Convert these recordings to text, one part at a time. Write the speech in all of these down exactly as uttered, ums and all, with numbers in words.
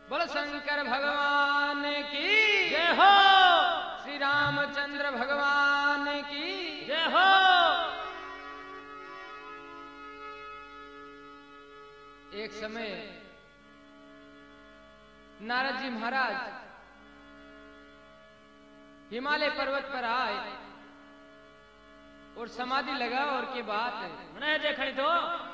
बोल शंकर भगवान की जय हो। श्री रामचंद्र भगवान की जय हो। एक समय नारद जी महाराज हिमालय पर्वत पर आए और समाधि लगा और के बाद मने देखनी तो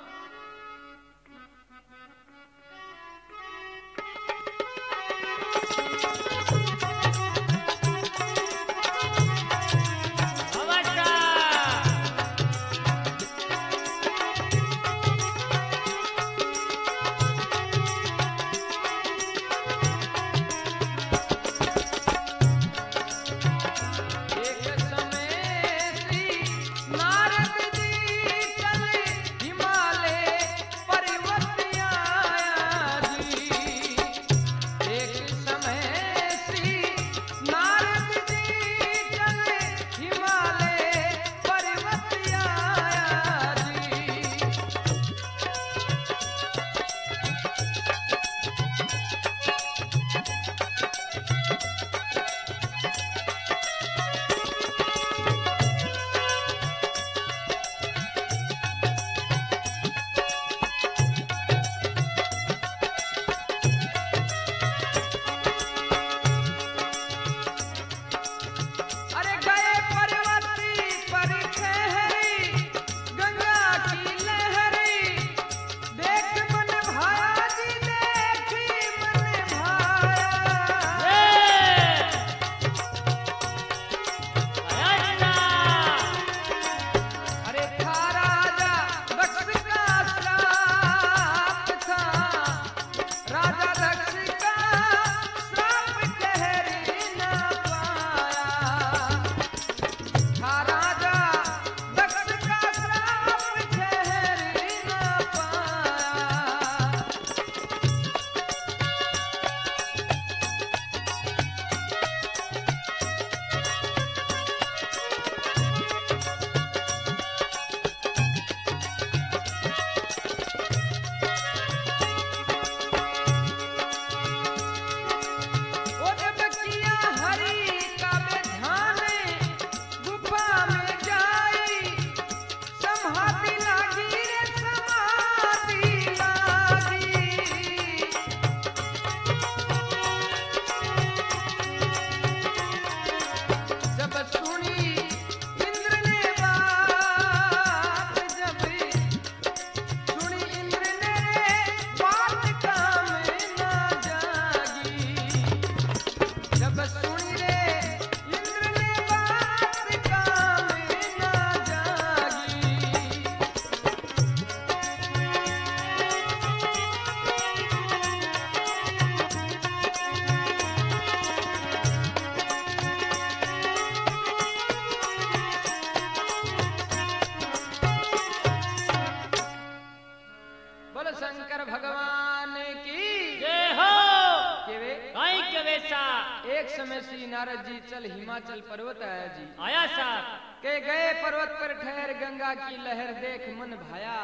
शंकर भगवान की जय हो। केवे भाई के वैसा एक समय श्री नारद जी चल हिमाचल पर्वत आया जी आया साहब के गए पर्वत पर ठहर गंगा की लहर देख मन भाया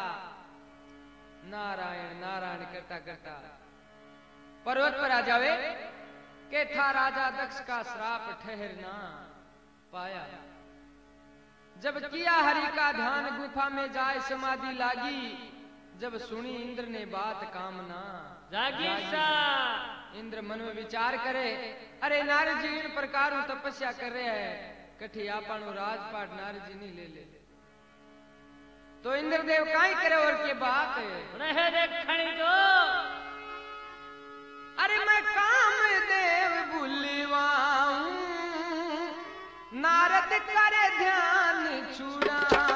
नारायण नारायण करता करता पर्वत पर आ जावे के था राजा दक्ष का श्राप ठहरना पाया जब किया हरि का ध्यान गुफा में जाए समाधि लागी जब सुनी इंद्र ने बात कामना जागी सा इंद्र मन में विचार करे अरे नारद जी इन प्रकार तपस्या कर रहे हैं कठी आपनो राजपाट नारद जी नहीं ले ले तो इंद्रदेव काई करे और के बात रहे देखनी तो अरे मैं कामदेव बुलवाऊं नारद करे ध्यान छुड़ाऊं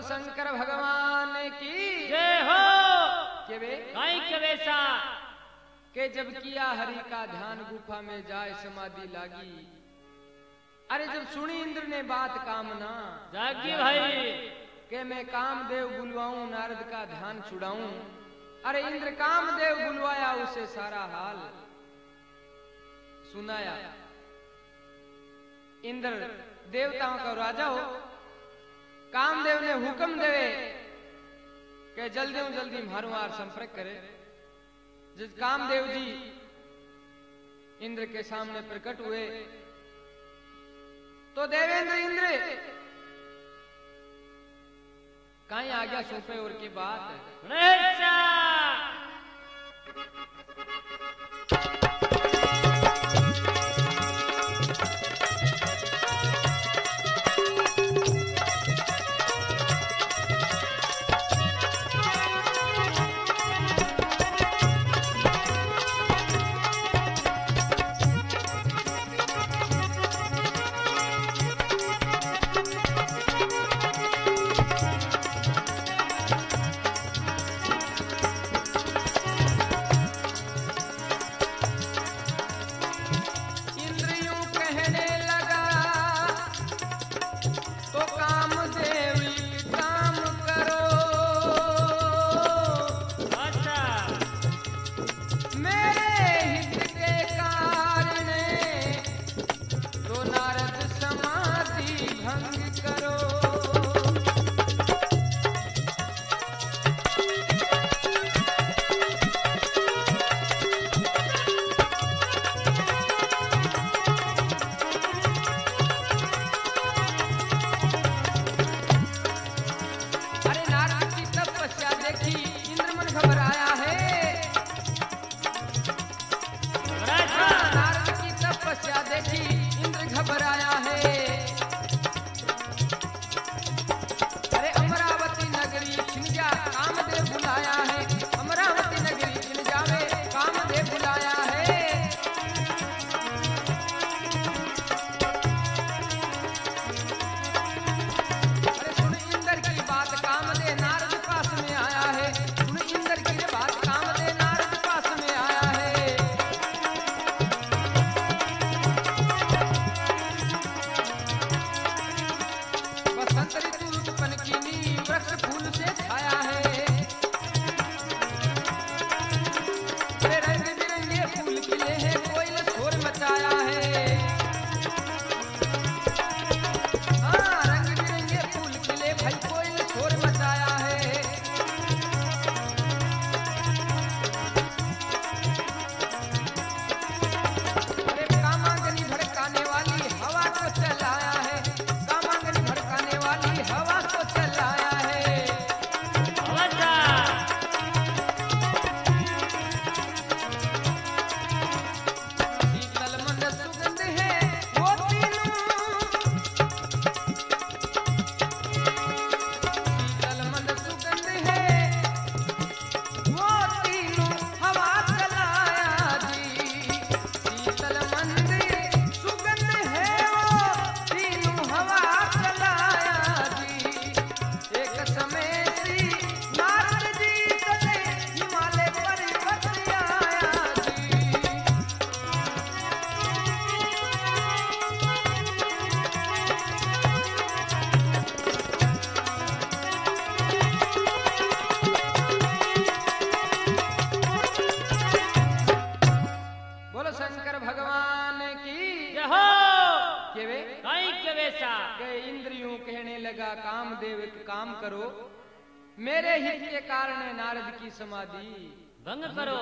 शंकर भगवान की जय हो। के वे काई के वैसा के जब किया हरि का ध्यान गुफा में जाए समाधि लागी। अरे जब सुनी इंद्र ने बात कामना जागी भाई के मैं कामदेव बुलवाऊं नारद का ध्यान छुड़ाऊं। अरे इंद्र कामदेव बुलवाया उसे सारा हाल सुनाया। इंद्र देवताओं का राजा हो, कामदेव ने हुक्म देवे कि जल्दी जल्दी मारो आर संपर्क करे। जिस कामदेव जी इंद्र के सामने प्रकट हुए तो देवेंद्र इंद्र कहीं आज्ञा सौंपे और की बात वैसा कामदेव एक काम करो, मेरे हित के कारण नारद की समाधि भंग करो।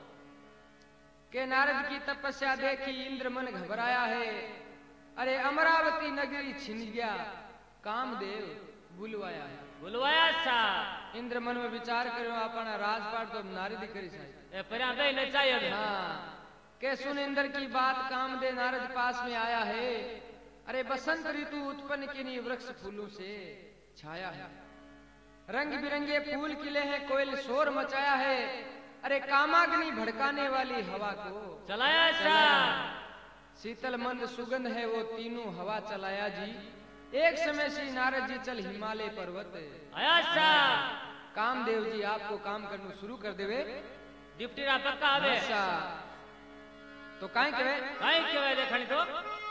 के नारद की तपस्या देखी इंद्र मन घबराया है। अरे अमरावती नगरी छिन गया, कामदेव बुलवाया है। बुलवाया सा इंद्र मन में विचार करो अपना राजपाट तो नारद करी साई ए परा गई न चाहिए। हाँ के सुन इंद्र की बात कामदेव नारद पास में आया है। अरे बसंत ऋतु उत्पन्न किन्हीं वृक्ष फूलों से छाया है, रंग बिरंगे फूल खिले हैं, कोयल शोर मचाया है। अरे कामाग्नि भड़काने वाली हवा को चलाया सा, शीतल मंद सुगंध है वो तीनों हवा चलाया जी। एक समय श्री नारद जी चल हिमालय पर्वत अच्छा कामदेव जी आपको काम करना शुरू कर देवे डिप्टी रा पक्का आवे अच्छा तो काई कहे काई केवे देखणी तो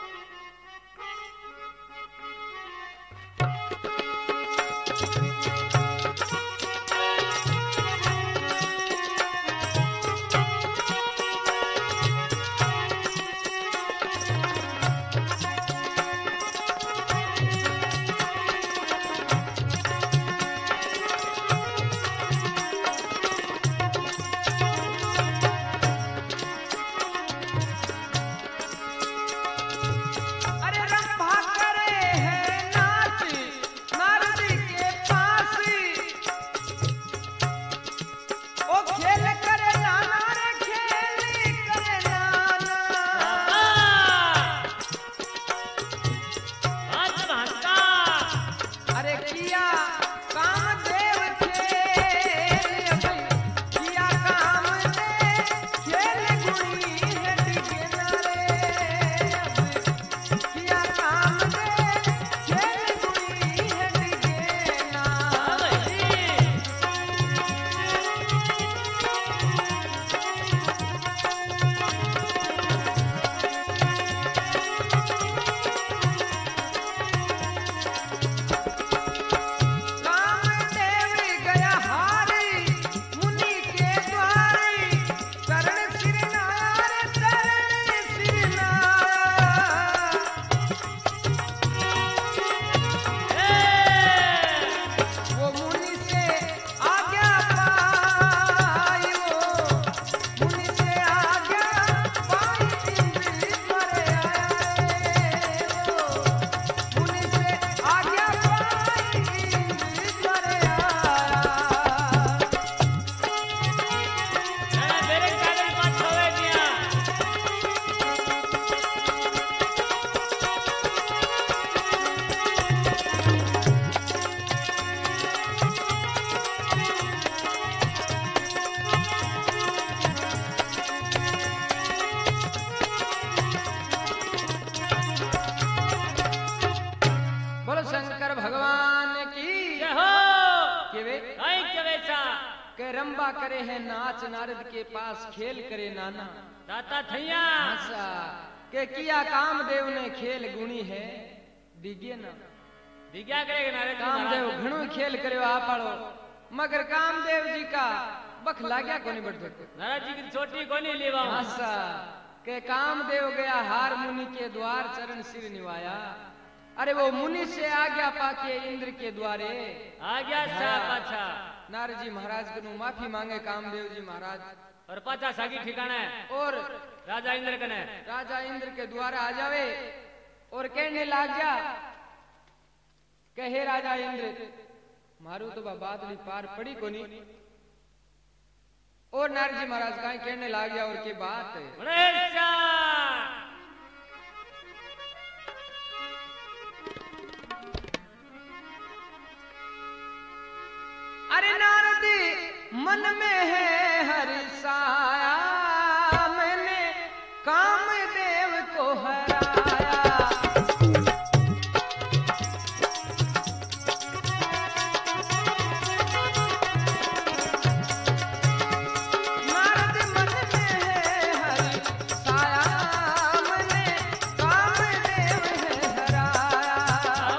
रंबा करे है नाच नारद के पास खेल करे नाना दाता थैया अच्छा के किया कामदेव ने खेल गुणी है दिगे ना दिग्या करे नारद कामदेव घणो खेल करे आपड़ो मगर कामदेव जी का बख लाग्या कोनी बढ़ नारद जी की छोटी कोनी लेवा अच्छा के कामदेव गया हार मुनि के द्वार चरण सिर निवाया अरे वो मुनि से आज्ञा पाके इंद्र के द्वारे आज्ञा सा पाछा नारद जी महाराज को माफी मांगे कामदेव जी महाराज और पाछा सागी ठिकाना है और राजा इंद्र कने राजा इंद्र के द्वारा आ जावे और कहने लग जा कहे राजा इंद्र मारू तो बात ली पार पड़ी कोनी और नारद जी महाराज का कहने लग गया और की बात अरे नारद मन में है हर्षाया मैंने कामदेव को हराया नारद मन में है हर्षाया मैंने कामदेव है हराया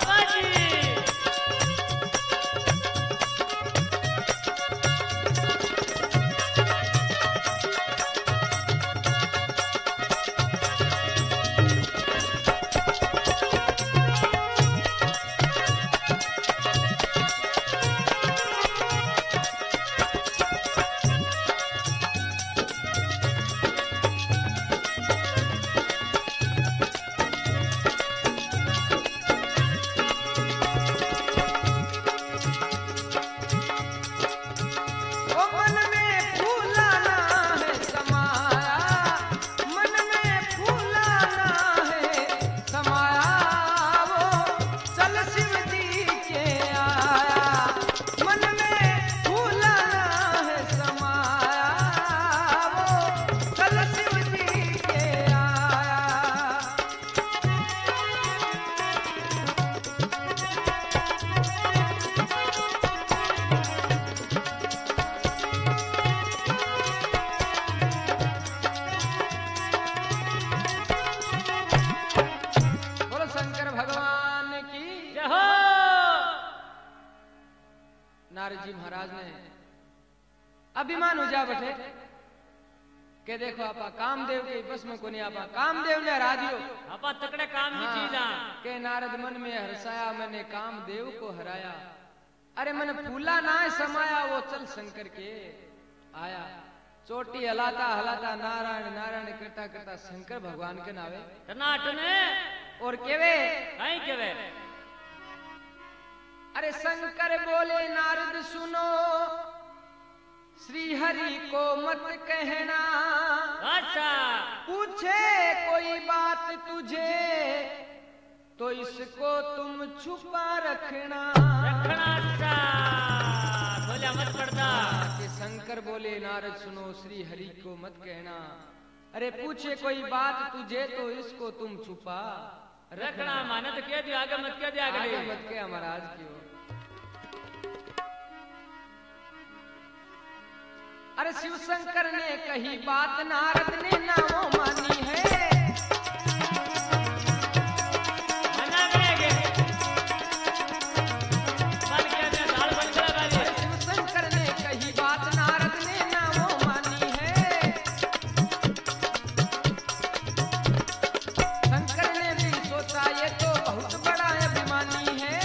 नारद जी महाराज ने अभिमान हो जा बैठे के देखो आपा कामदेव के बस में कोनी आपा कामदेव ने हरा दियो आपा तकड़े काम की चीज आ के नारद मन में हर्षाया मैंने कामदेव को हराया अरे मन फूला ना समाया वो चल शंकर के आया चोटी हलाता हलाता नारायण नारायण करता करता शंकर भगवान के नावे टनाट ने और केवे कहीं केवे अरे शंकर बोले नारद सुनो श्री हरि को मत कहना अच्छा पूछे कोई बात तुझे तो इसको तुम छुपा रखना रखना अच्छा बोलिया मत पड़ता कि शंकर बोले नारद सुनो श्री हरि को मत कहना अरे पूछे कोई बात तुझे तो इसको तुम छुपा रखना माने तो कह दिया आगे मत कह दिया आगे मत कह महाराज क्यों अरे शिव शंकर ने कही बात नारद ने ना वो मानी है मना करेंगे बल के दे दाल बन गया गाली शिव शंकर ने कही बात नारद ने ना वो मानी है शंकर ने भी सोचा ये तो बहुत बड़ा अभिमानी है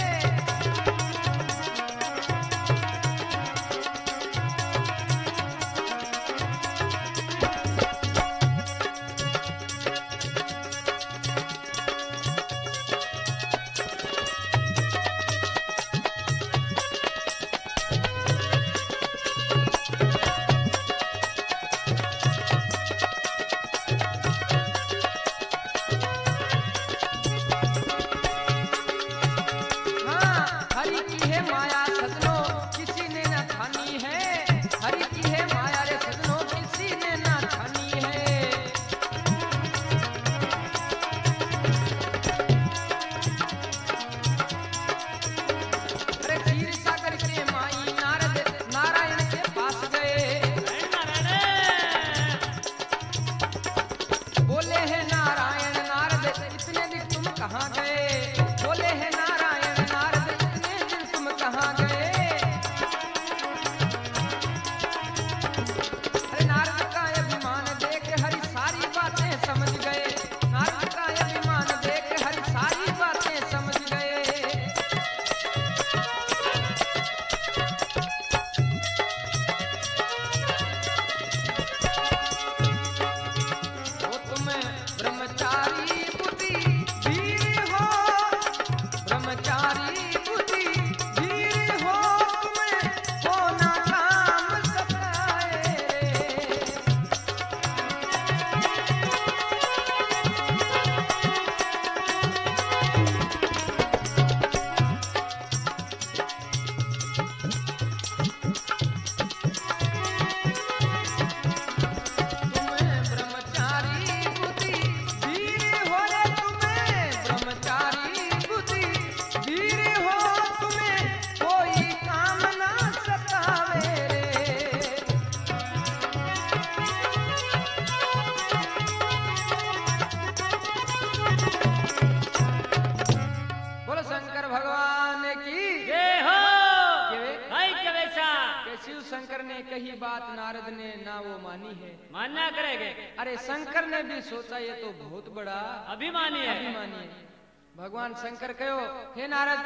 कही बात नारद ने ना वो मानी है मानना करेंगे अरे शंकर ने भी सोचा ये तो बहुत बड़ा अभिमानी है अभिमानी है भगवान शंकर कहो हे नारद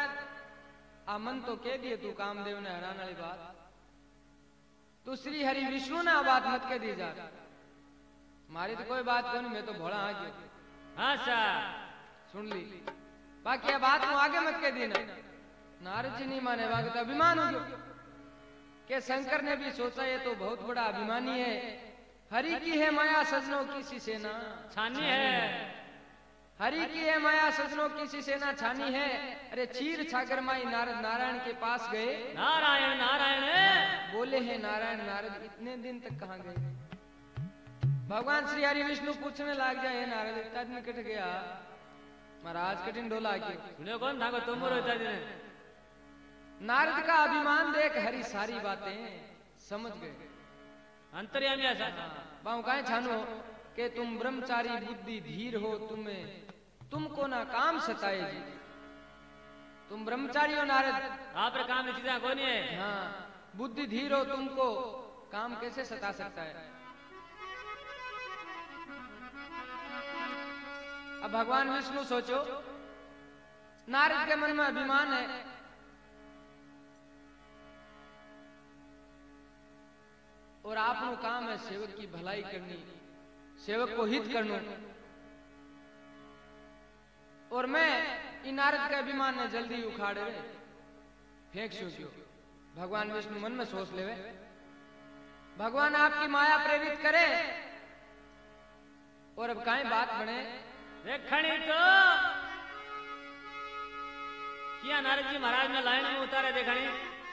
आ मन तो कह दिए तू कामदेव ने हराने वाली बात तू श्री हरि विष्णु ने बात मत कह दी जा मारी तो कोई बात कौन मैं तो भोला आ गया हाँ सर सुन ली बाकी बात तू आगे मत कह दी ना नारद जी नहीं माने बाकी तो अभिमान हो गया के शंकर ने भी सोचा ये तो बहुत बड़ा अभिमानी है हरि की है माया सजनों किसी से ना छानी है हरि की है माया सजनों किसी से ना छानी है अरे क्षीर छागर माई नारद नारायण के पास गए नारायण नारायण बोले हैं नारायण नारद इतने दिन तक कहाँ गए भगवान श्री हरि विष्णु पूछने लग जाए नारद इतना दिन कट गया महाराज कठिन डोला क्यों कौन था तुम रोता दिन नारद का अभिमान देख हरि सारी बातें समझ गए अंतर्यामी ऐसा बाहु कहे छानो कि तुम ब्रह्मचारी बुद्धि धीर हो तुम्हें तुमको ना काम सताए जी तुम ब्रह्मचारी हो नारद। आप रे काम चीजा कौन है? हाँ, बुद्धि धीर हो, तुमको काम कैसे सता सकता है? अब भगवान विष्णु सोचो, नारद के मन में अभिमान है, और आपनो काम है सेवक की भलाई करनी, सेवक को हित करना, और मैं इन नारद के अभिमान ने जल्दी उखाड़ रहे फेंक सूक्यो। भगवान विष्णु मन में सोच लेवे, भगवान आपकी माया प्रेरित करे, और अब काई बात बने देखणी तो किया नारद जी महाराज ने लाइन में उतारे देखणी।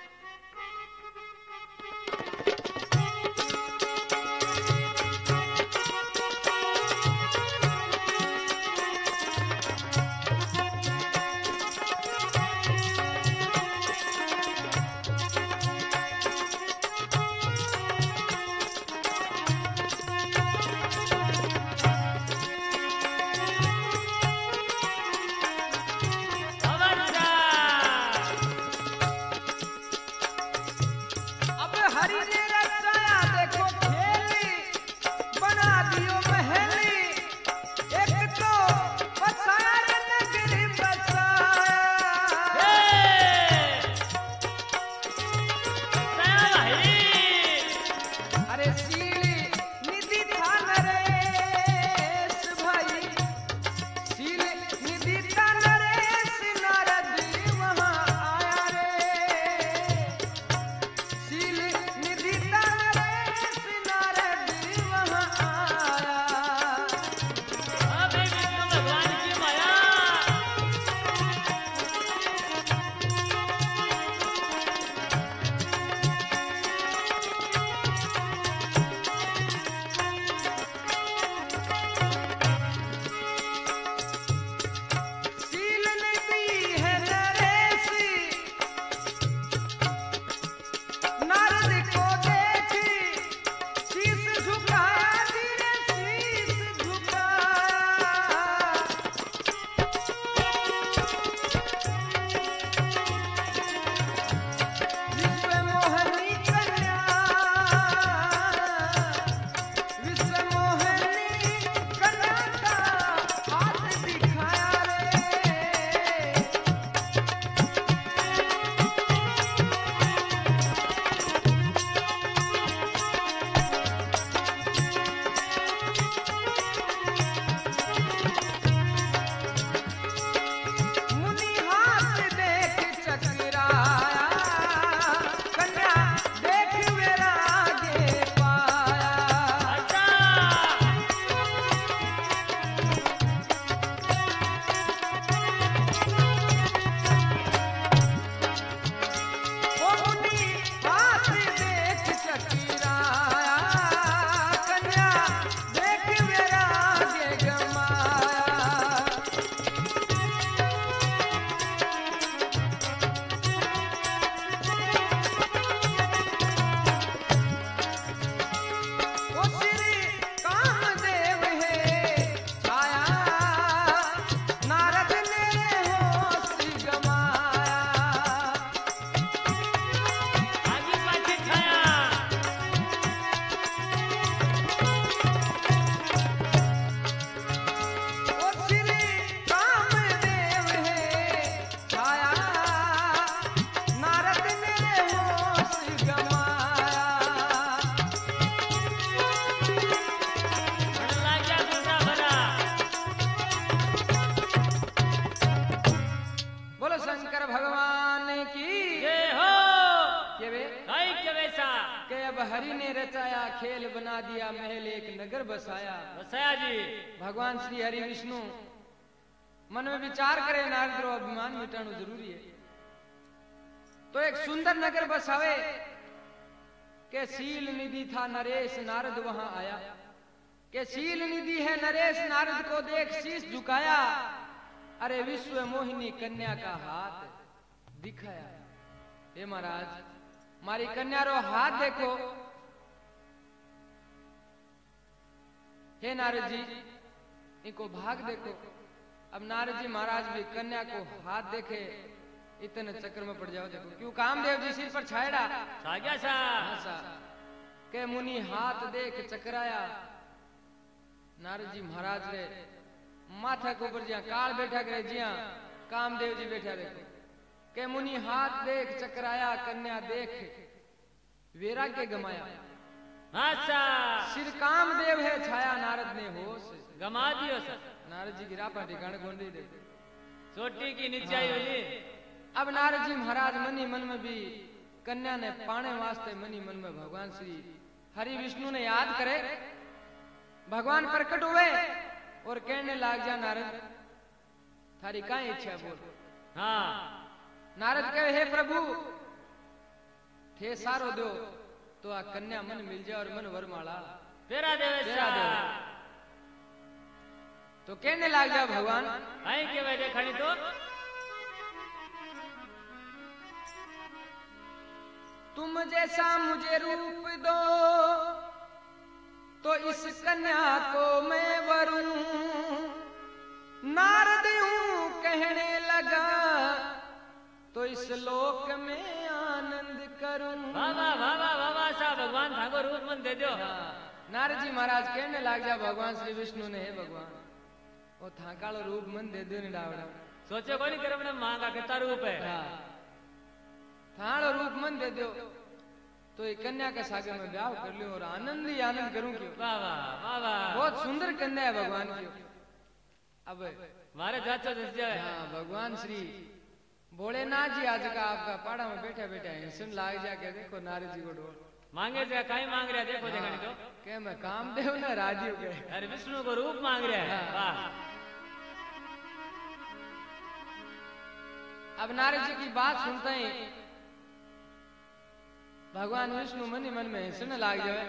हरि ने रचाया खेल बना दिया महल एक नगर बसाया। बसाया जी। भगवान श्री हरि विष्णु मन में विचार करे नारद रो अभिमान मिटाना जरूरी है, तो एक सुंदर नगर बसावे के शील निधि था नरेश नारद वहां आया, के शील निधि है नरेश नारद को देख शीश झुकाया, अरे विश्व मोहिनी कन्या का हाथ दिखाया। हे महाराज मारी कन्या रो हाथ देखो। हे नारद जी इनको भाग देखो। अब नारद जी महाराज भी कन्या को हाथ देखे इतने चक्कर में पड़ जाओ देखो क्यों कामदेव जी सिर पर छायड़ा छा गया सा हाँ के मुनि हाथ देख चकराया नारद जी महाराज रे माथा के ऊपर जिया काल बैठा करे जिया कामदेव जी बैठा देखो के मुनि हाथ देख चकराया कन्या देख वैराग्य गमाया अच्छा सिर कामदेव है छाया नारद ने होश गमा दियो सर नारद जी गिरा पर ठिकाने गोंडी देखो चोटी की नीचे आई हुई अब नारद जी महाराज मनी मन में भी कन्या ने पाने वास्ते मनी मन में भगवान श्री हरि विष्णु ने याद करे भगवान प्रकट हुए और कहने लाग जा नारद थारी का इच्छा बोल हाँ नारद कहे हे प्रभु थे सारो दो तो आ कन्या मन मिल जाए और मन वरमाला तेरा देवे तेरा देवे तो कहने लाग जा भगवान आई के वे देखनी तो तुम जैसा मुझे रूप दो तो इस कन्या को मैं वरूं नारद यूं कहने लगा तो इस लोक में आनंद करूं बाबा बाबा बाबा सा भगवान ठाकुर रूप मन दे दो नारद जी महाराज कहने लग जा भगवान श्री विष्णु ने हे भगवान वो थाकालो रूप मन दे दो ने डावड़ा सोचे कोनी करे अपने मांगा कितना रूप है थाड़ो रूप मन दे दो तो ये कन्या के सागर में ब्याह कर लियो और आनंद ही आनंद करूं क्यों बाबा बाबा बहुत सुंदर कन्या है भगवान की अब मारे चाचा दस जाए हाँ भगवान श्री भोलेनाथ जी आज का आपका पाड़ा में बैठा बैठा है सुन लाग जाके देखो नारद जी को ढोल मांगे जा काई मांग रहा देखो देखनी तो के मैं कामदेव ना राजीव के अरे विष्णु को रूप मांग रहा है वाह अब नारद जी की बात सुनते ही भगवान विष्णु मन ही मन में सुनने लाग जाए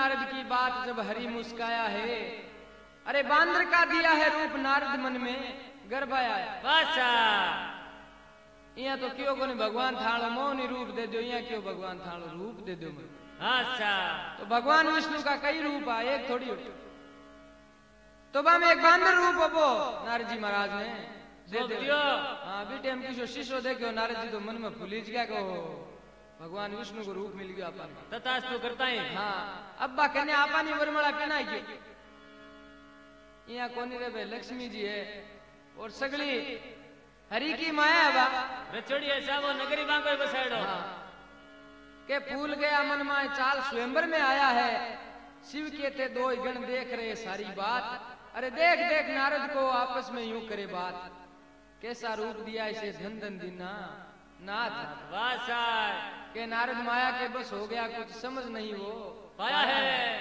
नारद की बात जब हरि मुस्काया है, अरे बांदर का दिया है रूप नारद मन में गर्भ आया। बादशाह यहाँ तो क्यों को भगवान थालो मौनी रूप दे दो, यहाँ क्यों भगवान थालो रूप दे दो। अच्छा तो भगवान विष्णु का कई रूप है, एक थोड़ी हो। तो बा में एक बांदर रूप हो नारद जी महाराज ने दे दियो। हाँ बेटे हम किसी शिष्य देखो नारद जी तो मन में फूलीज गया को भगवान विष्णु को रूप मिल गया अपन तथास्तु करता है। हाँ अब्बा कहने आपा नहीं वरमाला पहना है क्यों? यहाँ कोनी रे भाई लक्ष्मी जी है और सगली हरि की माया है बा रचोड़ी ऐसा वो नगरी बांको बसाड़ो। हाँ। के फूल गया मन में चाल स्वयंवर में आया है, शिव के थे दो गण देख रहे सारी बात। अरे देख देख नारद को आपस में यूं करे बात, कैसा रूप दिया इसे धन धन दीना नाथ। बादशाह के नारद माया के बस हो गया, कुछ समझ नहीं वो पाया है।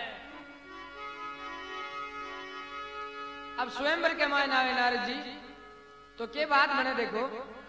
अब स्वयंवर के मायने आवे नारद जी तो के बात बने देखो।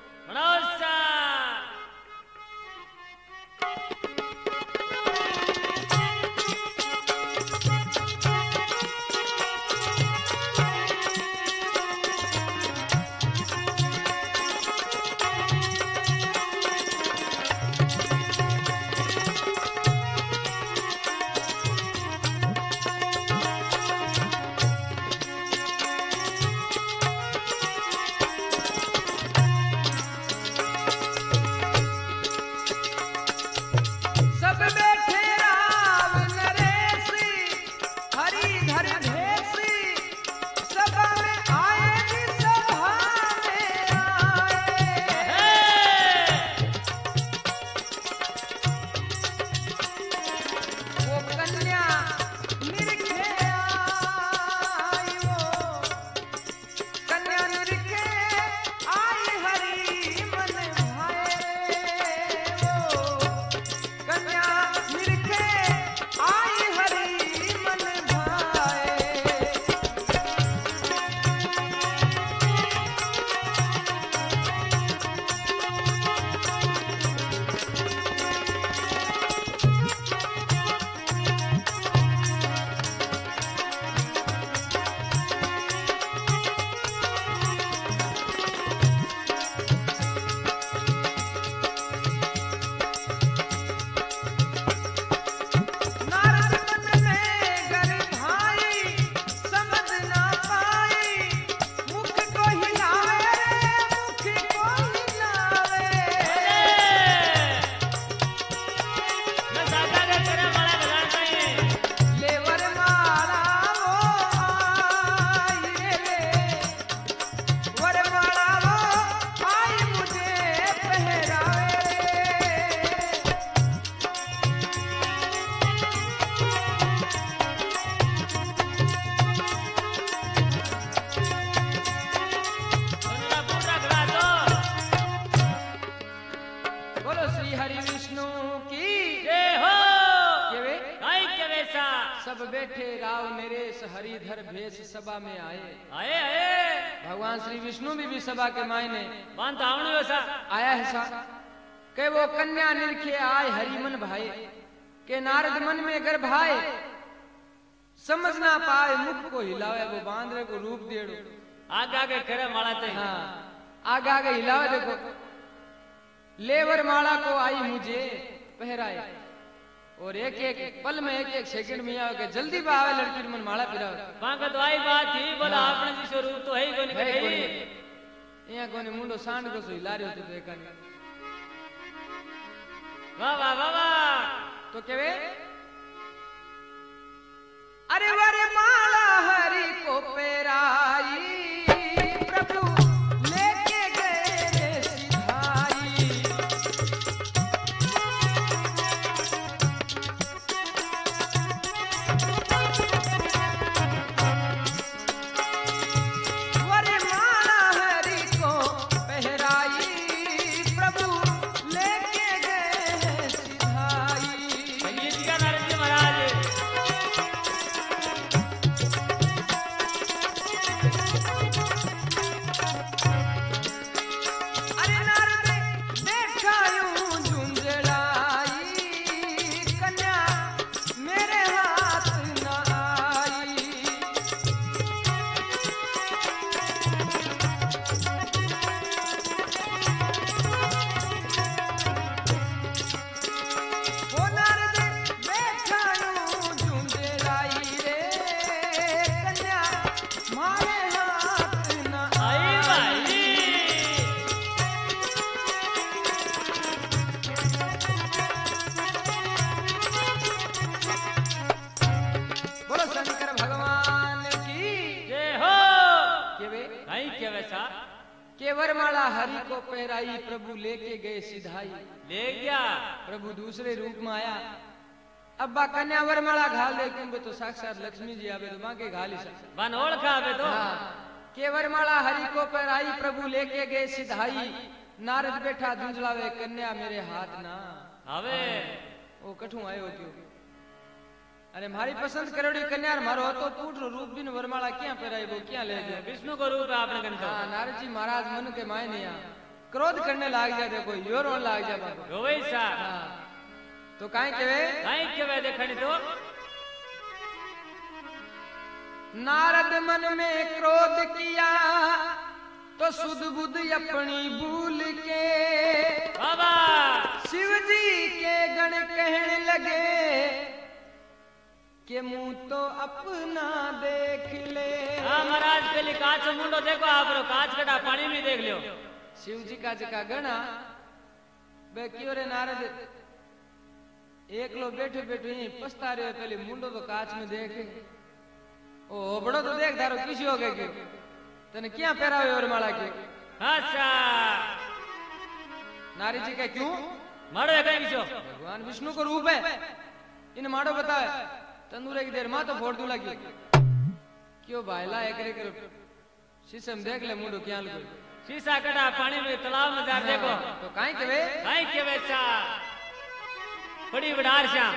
सब बैठे राव नरेश हरिधर भेष सभा में आए आए आए भगवान श्री विष्णु भी, भी सभा के मायने बांध आवण वैसा आया है सा के वो कन्या निरखे आए हरिमन भाई के नारद मन में गर्भ आए समझ ना पाए मुख को हिलावे वो बांदरे को रूप देड़ो आगे आगे करे माला ते हाँ आगे आगे हिलावे देखो लेवर माला को आई मुझे पहराए और एक एक पल में एक एक सेकंड में आवे जल्दी बावे लड़की मन माला पिरावे बांका तो आई बात थी बोला आपने जी स्वरूप तो है ही कोनी करे यहाँ कोने मुंडो सांड को सो हिला रहे होते तो एकानी वाह वाह वाह वाह तो केवे अरे वरे माला हरि को पेराई प्रभु लेके गए रे सिधाई वरे माला हरि को पहराई प्रभु लेके गए सिधाई संगीत का के वैसा के वरमाला हरि को पहराई प्रभु लेके गए सिधाई। ले गया प्रभु दूसरे रूप में आया। अब्बा कन्या वरमाला घाल दे क्यों तो साक्षात लक्ष्मी जी आवे तो मां के घाली सकता बन ओळखा आवे तो हाँ। के वरमाला हरि को पहराई प्रभु लेके गए सिधाई। नारद बैठा झुंझलावे कन्या मेरे हाथ ना आवे ओ कठू आयो क्यों अरे मारी पसंद करेड़ी कन्या मारो तो पूठ रूप भी वरमाला क्या पहराई वो क्या ले गए विष्णु को रूप आपने कन हाँ नारद जी महाराज मन के माय नहीं आ क्रोध करने लाग जाते कोई यो रोन लाग जा बाबा रोवे सा हाँ तो काहे केवे काहे केवे देखणी तो नारद मन में क्रोध किया तो सुध बुध अपनी भूल के बाबा शिव जी के गण कहने लगे के मुंह तो अपना देख ले। हाँ महाराज पहले काच मुंडो देखो आप रो काच कटा पानी में देख लियो शिव जी का जका गणा बे क्यों रे नारद एक लो बैठे बैठे ही पछता रहे पहले मुंडो तो काच में देख ओ बड़ो तो देख धारो किसी हो गए क्यों तने क्या पहरावे और माला क्यों अच्छा नारी जी का क्यों मारो है कहीं किसो भगवान विष्णु को रूप है इन मारो बताए तंदूरे की देर मां तो फोड़ दू लगी क्यों भाईला एक रे कर शीशम देख ले मुंडो क्या लगे शीशा कटा पानी में तालाब में जा देखो तो काहे केवे काहे केवे सा बड़ी बड़ार श्याम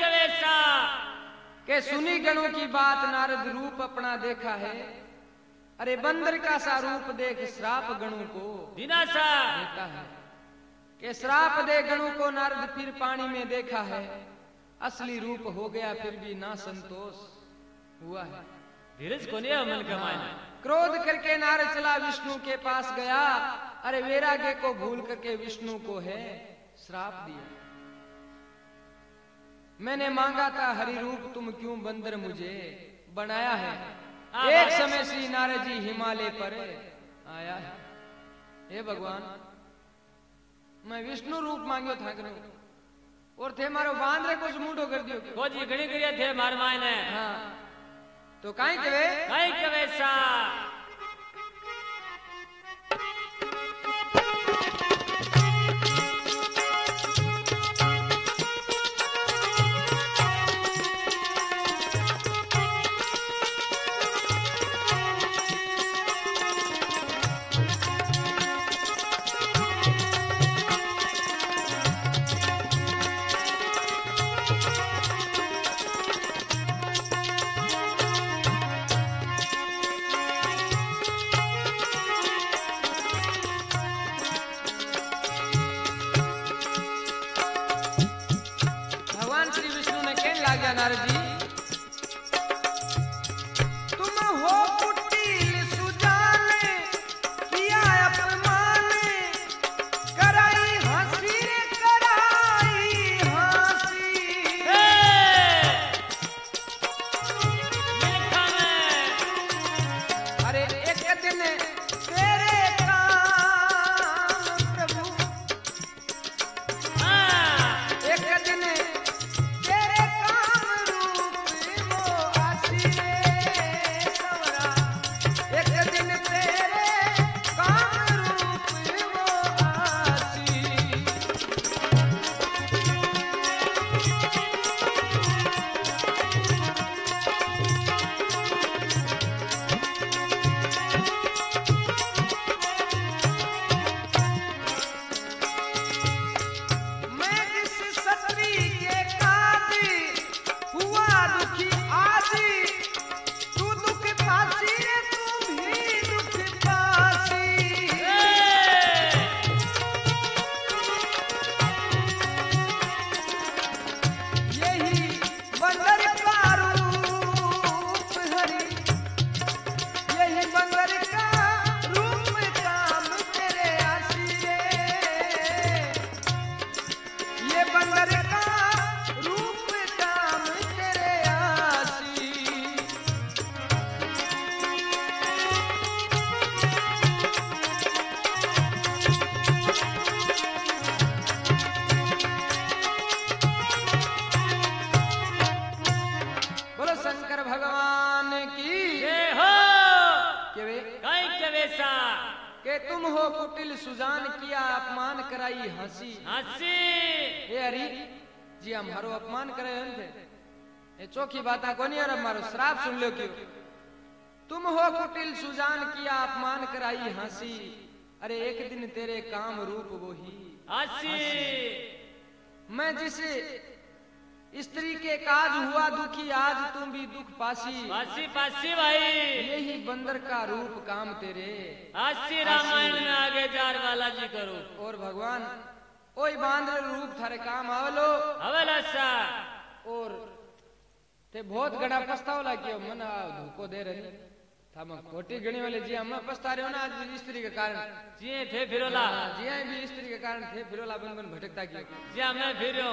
सुनी गणों की बात नारद रूप अपना देखा है अरे बंदर का सा रूप देख श्राप गणु को दिनासा देता है कि श्राप दे गणु को नारद फिर पानी में देखा है, असली रूप हो गया फिर भी ना संतोष हुआ है। धीरज को नहीं है मन का मायना। क्रोध करके नारद चला विष्णु के पास गया, अरे वैराग्य को भूल करके विष्णु को है श्राप दिया। मैंने मांगा था हरि रूप तुम क्यों बंदर मुझे बनाया है। एक समय श्री नारद जी हिमालय पर आया है। हे भगवान मैं विष्णु रूप मांगो था करूं और थे मारो बांदरे को मूठो कर दियो को जी घणी करिया थे मार मायने। हाँ तो काई कवे काई कवे सा नारद जी तुम हो कुटिल सुजान किया अपमान कराई हंसी रे कराई हंसी अरे एक दिन तेरे काम प्रभु एक दिन तुम हो कुटिल सुजान किया अपमान कराई हंसी हंसी ये हरी जी हम हरो अपमान करे थे ये चौकी बात को नहीं यार हमारो श्राप सुन लो क्यों तुम हो कुटिल सुजान किया अपमान कराई हंसी अरे एक दिन तेरे काम रूप वो ही हंसी मैं जिसे स्त्री के काज हुआ दुखी आज तुम भी दुख पासी पासी पासी भाई यही बंदर का रूप काम तेरे आशी रामायण में आगे जार वाला जी करो और भगवान ओई बांदर रूप थारे काम आवलो अवला सा और ते बहुत गड़ा पछतावला कियो मन धोखो दे रही था मैं खोटी गणी वाले जी हम पछता रहे हो ना आज स्त्री के कारण जी थे फिरोला जी भी स्त्री के कारण थे फिरोला बन बन भटकता कियो जी मैं फिरो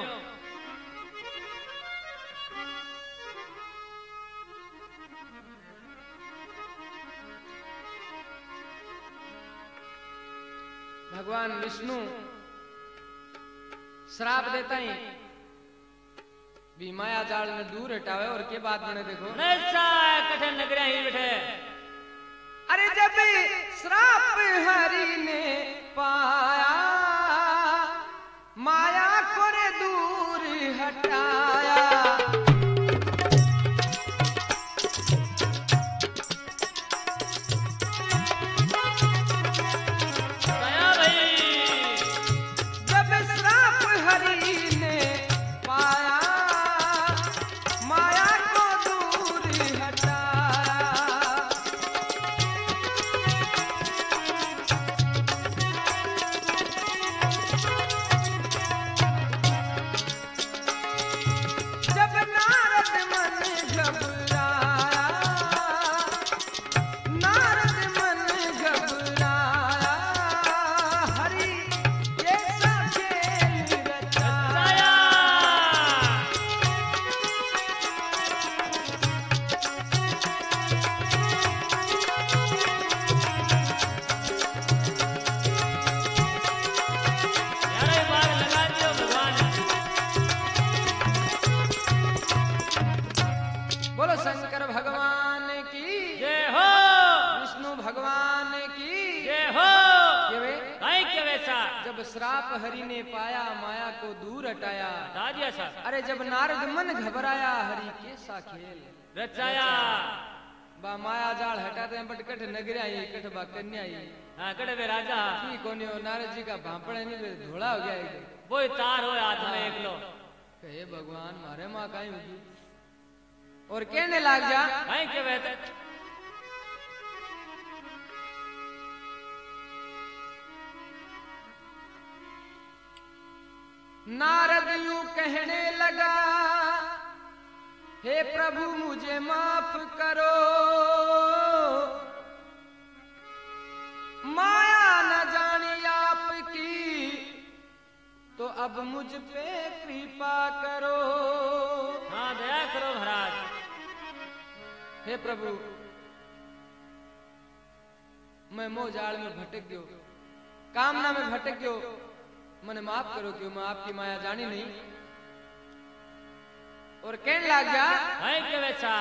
भगवान विष्णु श्राप देता ही भी माया जाल में दूर हटावे और के बात मैंने देखो नैसा कठिन नगरिया ही बैठे अरे जब श्राप हरि ने पाया माया को रे दूर हटाया श्राप हरि ने पाया माया को दूर हटाया। हटा दिया साहब। अरे जब नारद मन घबराया हरि के सा खेल रचाया। बा माया जाल हटाते हैं बटकट नगरी आई कट बा कन्या आई। हाँ कटे वे राजा की कोनी हो नारद जी का भांपड़ नहीं वे धोला हो गया एकदम। वो तार हो हाथ में एक लो। कहे भगवान मारे माँ काई होगी और कहने लग जा भाई के बेहतर नारद यूं कहने लगा हे प्रभु मुझे माफ करो माया न जानी आपकी तो अब मुझ पे कृपा करो। हाँ दया करो महाराज। हे प्रभु मैं मोह जाल में भटक गयो कामना में भटक गयो मने माफ करो क्यों मैं आपकी माया जानी नहीं। और कहने लग गया भाई के वैसा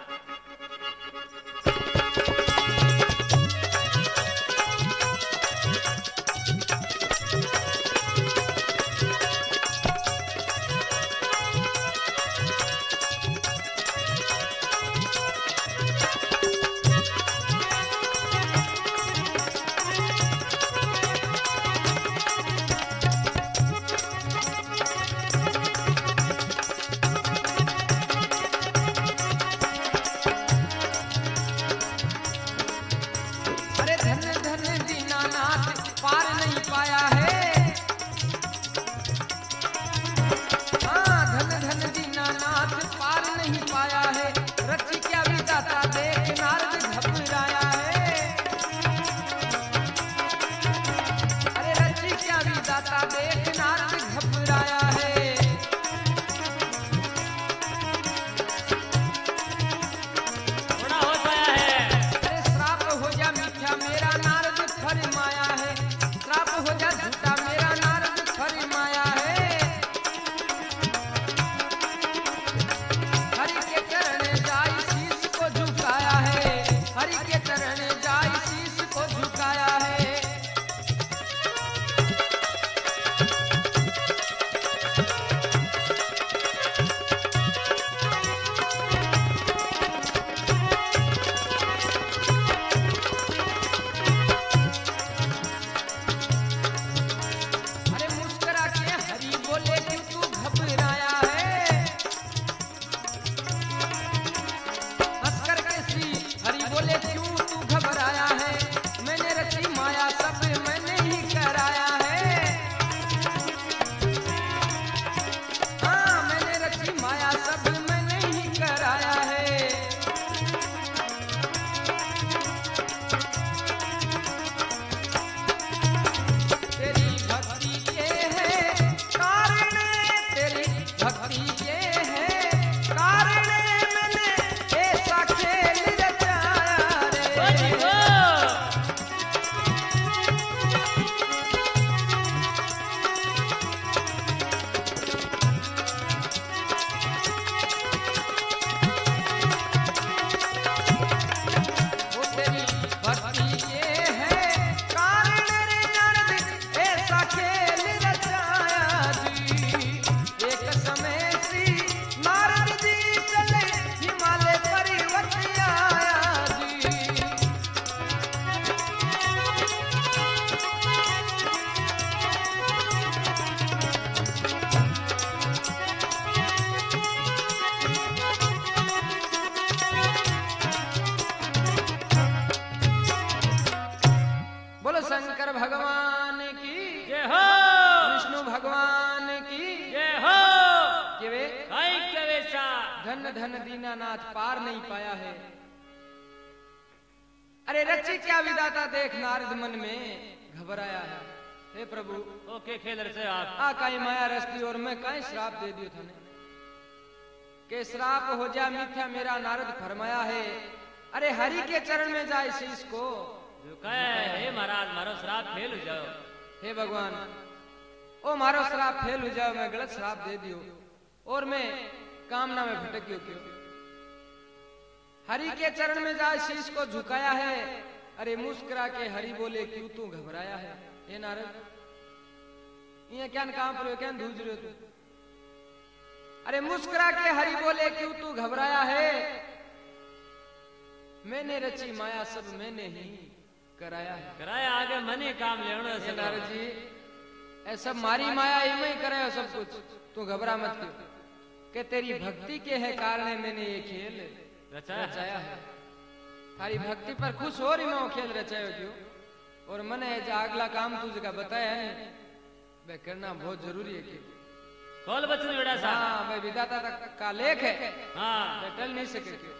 भगवान की जय हो। विष्णु भगवान की जय हो। कि वे भाई के वैसा धन धन दीनानाथ पार नहीं पाया है। अरे रची क्या विधाता देख नारद मन में घबराया है। हे प्रभु ओके खेल रहे आप आ काई माया रस्ती और मैं काई श्राप दे दियो थाने के श्राप हो जा मिथ्या मेरा नारद फरमाया है। अरे हरि के चरण में जाए शीश को हे महाराज मारो श्राप फेल हो जाओ। हे भगवान ओ मारो श्राप फेल हो जाओ मैं गलत श्राप दे दियो और मैं कामना में भटक गयो क्यों। हरि के चरण में जाए शीश को झुकाया है। अरे मुस्कुरा के हरि बोले क्यों तू घबराया है। हे नारद ये क्या काम पर क्या धूज रहे हो तू? अरे मुस्कुरा के हरि बोले क्यों तू घबराया है? मैंने रची माया सब मैंने ही कराया है। कराया आगे मनी काम लेवणो ये से नारद जी ऐ सब मारी माया इमे ही करायो सब कुछ, तू घबरा मत क्यों कि तेरी भक्ति के है कारण मैंने ये खेल रचाया रचाया है। थारी भक्ति पर खुश हो रही मैं खेल रचायो क्यों? और मैंने जो अगला काम तुझे का बताया है नहीं वह करना बहुत जरूरी है कि कौल बचन बेटा सा हाँ भाई विधाता तक का लेख है, हाँ वह टल नहीं सके क्यों?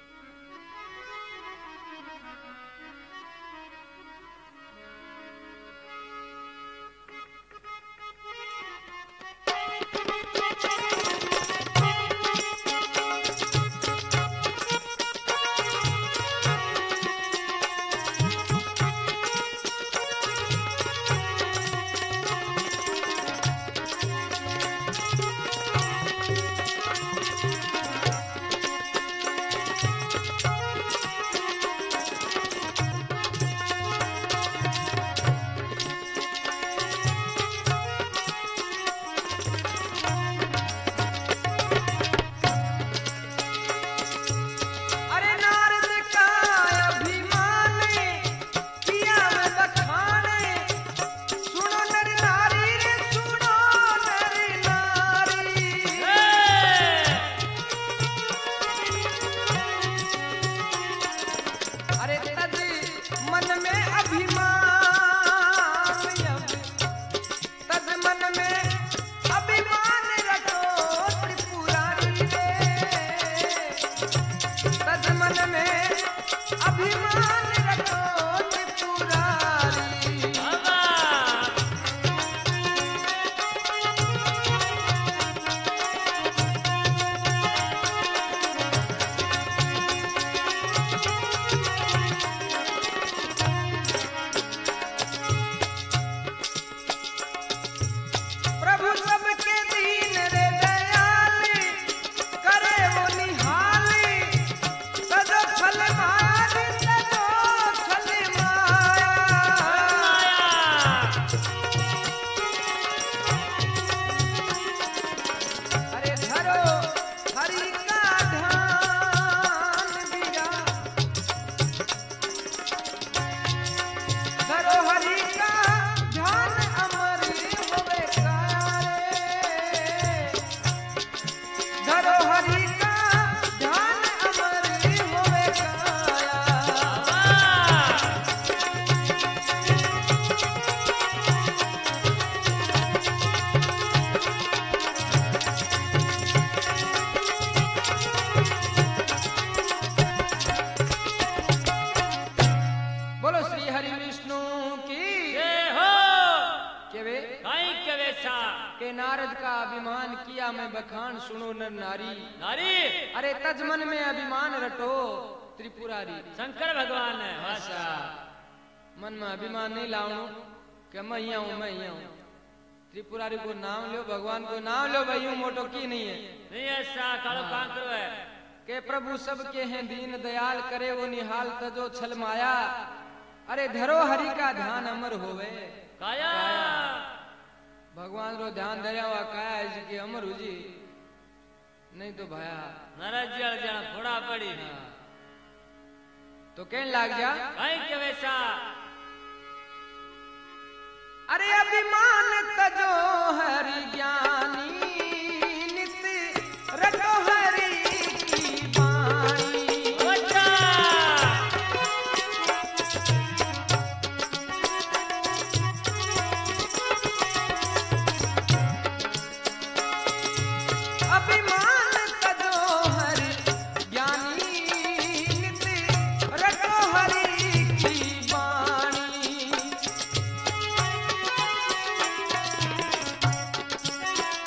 नारद का अभिमान किया मैं बखान सुनो नर नारी नारी अरे तज मन में अभिमान रटो त्रिपुरारी शंकर भगवान है भाषा मन में अभिमान नहीं लाऊं कि मैं यहाँ हूँ मैं यहाँ हूँ त्रिपुरारी को नाम लो भगवान को नाम लो भाई मोटो की नहीं है नहीं ऐसा कालो कांकरो है के प्रभु सबके हैं दीन दयाल करे वो निहाल तजो छल माया अरे धरो हरि का ध्यान अमर होवे काया भगवान रो ध्यान धरिया हुआ काया है जी अमर हो जी नहीं तो भाया नाराज जल जाना फोड़ा पड़ी हाँ। तो कहने लाग जा कहीं के वैसा अरे अभिमान तजो हरि ज्ञानी नित रटो हरि की वाणी अच्छा अभिमान तजो हरि ज्ञानी नित रटो हरि की वाणी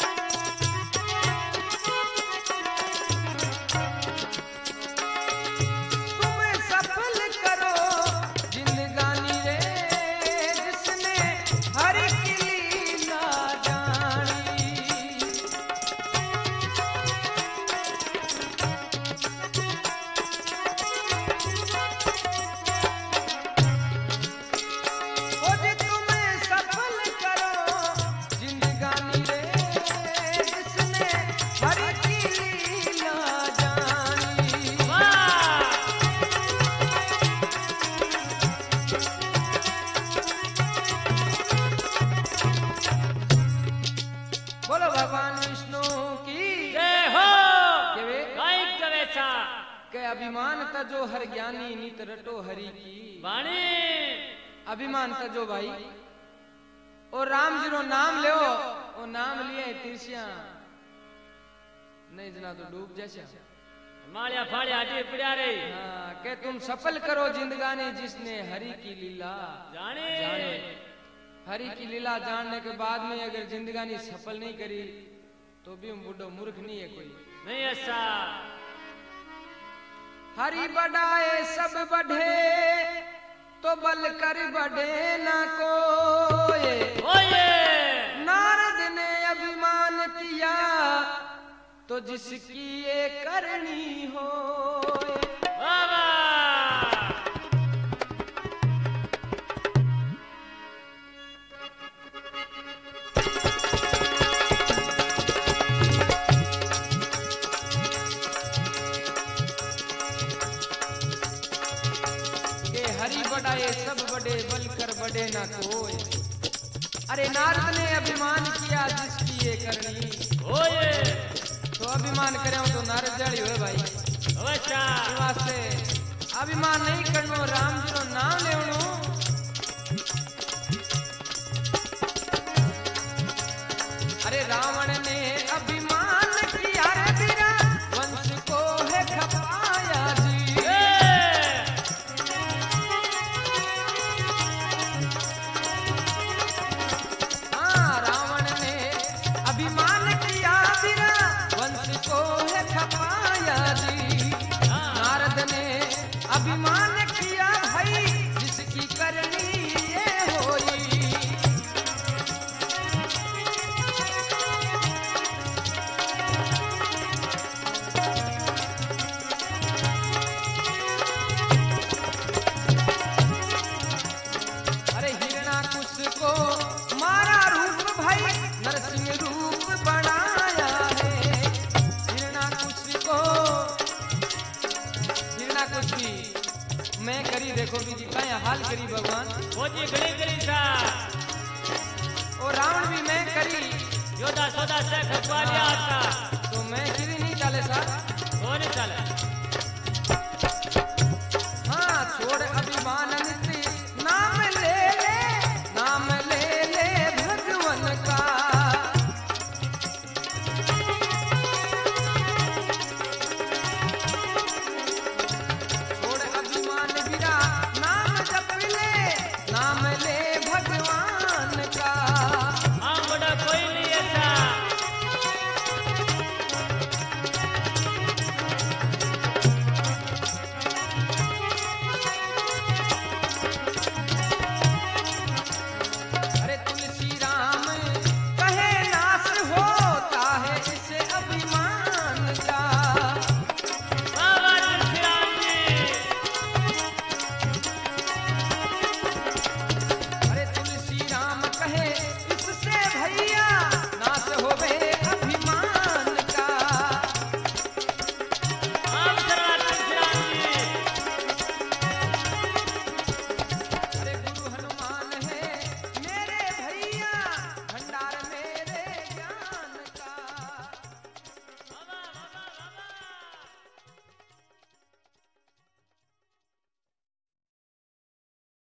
ऐसा के अभिमान तजो हर ज्ञानी नित रटो हरि की वाणी अभिमान तजो भाई और राम जी रो नाम ले ओ नाम लिए तिरसिया नहीं जना तो डूब जैसे मालिया फाड़िया हटी पड़िया रे हाँ के तुम सफल करो जिंदगानी जिसने हरि की लीला जाने जाने हरि की लीला जानने के बाद में अगर जिंदगानी सफल नहीं करी तो भी हम बुढ़ो मूर्ख नहीं है कोई नहीं ऐसा हरि बढ़ाए सब बढ़े तो बल कर बढ़े ना कोई ओए नारद ने अभिमान किया तो जिसकी ये करनी हो बाबा हरि बढ़ाए सब बड़े बल कर बढ़े ना कोई अरे नारद ने अभिमान किया जिसकी ये करनी ओए तो अभिमान करे तो नारद जाड़ी हुए भाई अवश्य वास्ते अभिमान नहीं करनो राम जी रो नाम लेवनो अरे रावण ने अभिमान किया रे बीरा वंश को है खपाया जी अभिमान किया भाई जिसकी करनी ये होई अरे हिरणाकुश को मारा रूप भाई नरसिंह रूप बनाया है हिरणाकुश को हिरणाकुश की मैं करी देखो भी जी क्या हाल करी भगवान वो जी गली गली सा और रावण भी मैं करी योदा सोदा से खपवा लिया आता तो मैं गिरी नहीं चले सा वो नहीं चले हाँ छोड़ अभिमान नीति नाम ले ले नाम ले ले भगवान का छोड़ अभिमान बिना नाम जप ले नाम ले भगवान का हाँ बड़ा कोई नहीं ऐसा अरे तुलसी राम कहे नाश होता है इसे अभिमान का बाबा तुलसी राम जी अरे तुलसी राम कहे इससे भैया